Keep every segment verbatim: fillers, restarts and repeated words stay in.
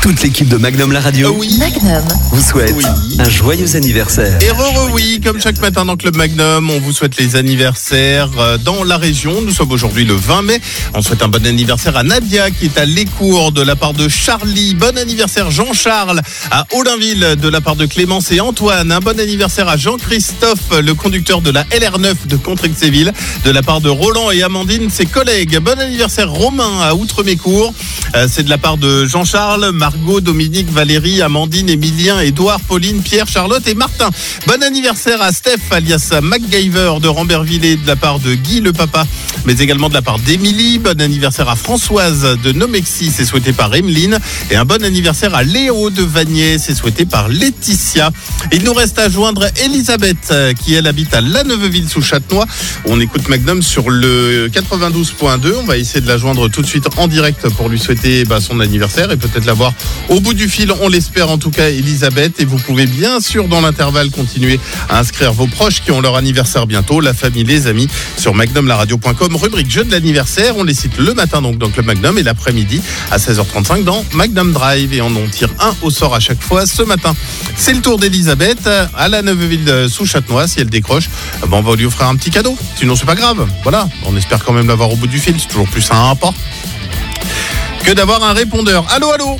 Toute l'équipe de Magnum la radio Euh, oui. Magnum. vous souhaite Oui. un joyeux anniversaire. Et re, oui, comme chaque matin dans Club Magnum, on vous souhaite les anniversaires euh, dans la région. Nous sommes aujourd'hui le vingt mai. On souhaite un bon anniversaire à Nadia qui est à l'Écourt de la part de Charlie. Bon anniversaire Jean-Charles à Olainville de la part de Clémence et Antoine. Un bon anniversaire à Jean-Christophe, le conducteur de la L R neuf de Contrexéville de la part de Roland et Amandine, ses collègues. Bon anniversaire Romain à Outremécourt. Euh, c'est de la part de Jean-Charles, Margot, Dominique, Valérie, Amandine, Émilien, Édouard, Pauline, Pierre, Charlotte et Martin. Bon anniversaire à Steph, alias MacGyver de Rambervillers de la part de Guy le papa, mais également de la part d'Émilie. Bon anniversaire à Françoise de Nomexy, c'est souhaité par Emeline. Et un bon anniversaire à Léo de Vanier, c'est souhaité par Laetitia. Il nous reste à joindre Elisabeth, qui elle habite à La Neuveville sous Châtenois. On écoute Magnum sur le quatre-vingt-douze point deux. On va essayer de la joindre tout de suite en direct pour lui souhaiter bah, son anniversaire et peut-être la voir au bout du fil. On l'espère en tout cas, Elisabeth. Et vous pouvez bien sûr dans l'intervalle continuer à inscrire vos proches qui ont leur anniversaire bientôt, la famille, les amis, sur magnum la radio point com, rubrique jeu de l'anniversaire. On les cite le matin donc dans Club Magnum et l'après-midi à seize heures trente-cinq dans Magnum Drive. Et on en tire un au sort à chaque fois. Ce matin, c'est le tour d'Elisabeth à La Neuveville sous Châtenois. Si elle décroche, bon, on va lui offrir un petit cadeau. Sinon, c'est pas grave. Voilà, on espère quand même l'avoir au bout du fil. C'est toujours plus sympa que d'avoir un répondeur. Allô, allô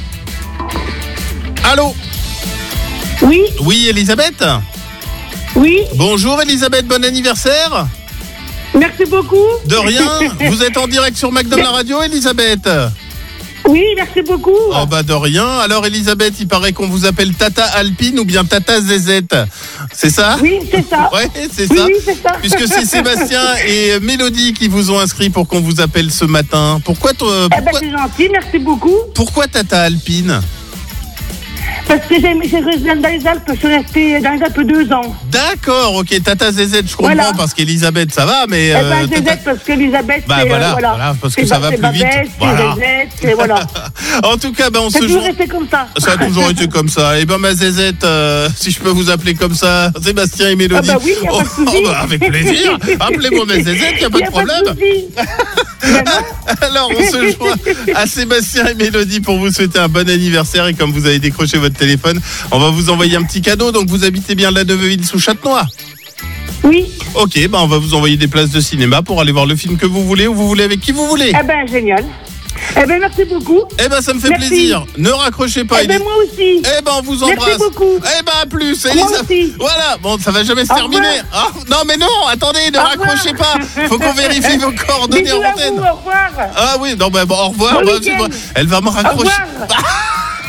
Allô Oui, Oui, Elisabeth. oui, Bonjour Elisabeth, bon anniversaire. merci beaucoup. De rien, vous êtes en direct sur Magnum la radio, Elisabeth. Oui, merci beaucoup. Oh bah de rien. Alors Elisabeth, il paraît qu'on vous appelle Tata Alpine ou bien Tata Zézette. C'est ça? Oui, c'est ça. Ouais, c'est Oui, ça. oui, c'est ça. Puisque c'est Sébastien et Mélodie qui vous ont inscrit pour qu'on vous appelle ce matin. Pourquoi toi, Eh ben, pourquoi, c'est gentil, merci beaucoup. pourquoi Tata Alpine? Parce que j'ai j'ai resté dans les Alpes, je suis restée dans les Alpes deux ans. D'accord, ok, Tata Zézette, je comprends Voilà. parce qu'Elisabeth ça va, mais Eh euh, ben, Tata- Zézette, parce qu'Elisabeth, Bah, c'est, voilà, euh, voilà. voilà, parce que C'est ça Ba- va c'est plus vite. Babette, Voilà. c'est Zézette, c'est voilà. En tout cas, ben on C'est se toujours joint. resté comme ça. Ça a toujours été comme ça. Et ben ma Zézette, euh, si je peux vous appeler comme ça, Sébastien et Mélodie. Ah bah oui, y a pas de Oh, souci. oh, bah, avec plaisir. Appelez-moi ma Zézette, il n'y a pas Y de a problème. Pas de souci. Ben non. Alors on se joint à Sébastien et Mélodie pour vous souhaiter un bon anniversaire. Et comme vous avez décroché votre téléphone, on va vous envoyer un petit cadeau. Donc vous habitez bien La Neuveville sous Châtenois. Oui, Ok, ben on va vous envoyer des places de cinéma pour aller voir le film que vous voulez ou vous voulez avec qui vous voulez. eh ben génial. Eh ben merci beaucoup. Eh ben ça me fait Merci. plaisir. Ne raccrochez pas. Eh ben Elis- moi aussi. Eh ben on vous Merci embrasse. beaucoup. Eh ben à plus, Moi Elisabeth. aussi. Voilà, bon ça va jamais se Au terminer. Ah, non mais non, attendez, ne Au raccrochez revoir. pas. Faut qu'on vérifie vos coordonnées Bisous en à antenne. vous, au revoir. Ah oui, non bah bon, au revoir. Bon Bah, week-end. c'est bon. Elle va me Au raccrocher. revoir.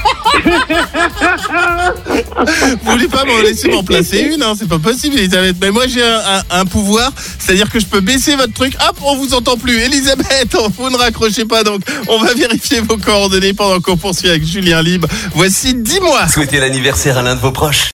Vous voulez pas me laisser m'en placer une, hein, c'est pas possible, Elisabeth. Mais moi j'ai un, un- un pouvoir, c'est-à-dire que je peux baisser votre truc. Hop, on vous entend plus. Elisabeth, vous ne raccrochez pas, donc on va vérifier vos coordonnées pendant qu'on poursuit avec Julien Libre. Voici Dis-moi. Souhaitez l'anniversaire à l'un de vos proches.